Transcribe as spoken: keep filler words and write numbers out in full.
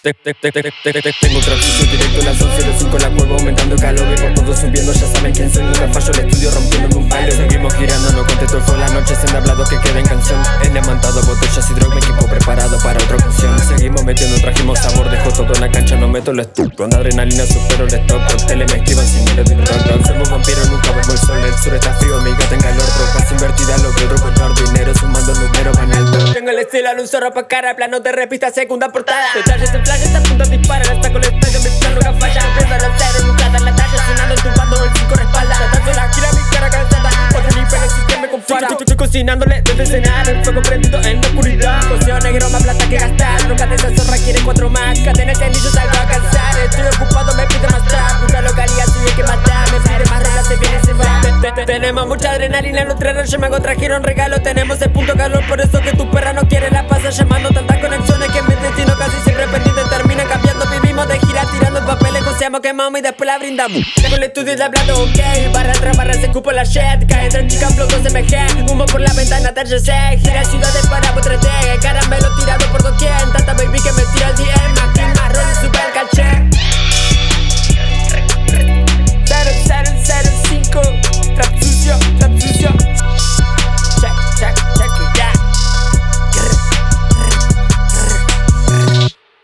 te, te, te, te, te, te, te, Tengo transmisión directo a las once de cinco, la cueva aumentando el calor. Vivo todo subiendo, ya saben quién soy. Nunca fallo el estudio rompiéndome un palo. Seguimos girando, no contesto el flow. La noche se me ha hablado que queda en canción. He levantado botellas y drog, me equipo preparado para otra ocasión. Seguimos metiendo, trajimos sabor, dejo todo en la cancha, no meto el stock. Con adrenalina supero el stock, con tele me escriban sin miedo de rock. Somos vampiros, nunca vemos el sol. El sur está frío, mi gata en calor. Tropas invertidas, lo veo con oro. Dinero sumando números, van alto. Tengo el estilo, al un zorro pa' cara. Plano de revista, segunda portada. Detalles en flash, esta punta dispara. La saco el estadio, mi plan nunca falla. Empieza a lanzar, nunca dar la talla. Sonando en tu bando, el cinco respalda. Tratando la gira, mi cara cansada. Otro nivel, el sistema con fara. Estoy cocinándole desde cenar. El fuego prendido en la oscuridad. Cocción negro, más plata que gastar. Nunca de esa zorra quiere cuatro más. Cadenas de anillos, salgo a cansar. Estoy ocupado, me pide más trap. Nunca localidad, tuve que matar. Me pide más reglas, se viene, se va. Te, te, Tenemos mucha adrenalina, nuestra noche me hago trajeron regalo. Tenemos el punto calor, por eso que tu perra no quiere la pasa. Llamando tantas conexiones que mi destino casi siempre pendiente termina cambiando. Vivimos de gira tirando papeles, coseamos, quemamos y después la brindamos. Tengo el estudio ya hablando, ok. Barra tras barra se cupo la shit. Cae entre chicas, flow dos M G. Humo por la ventana, T G C. Gira ciudades para por tres D. Caramelo tirado por doquier. Tanta baby que me tira el D M. Aquí marrón y super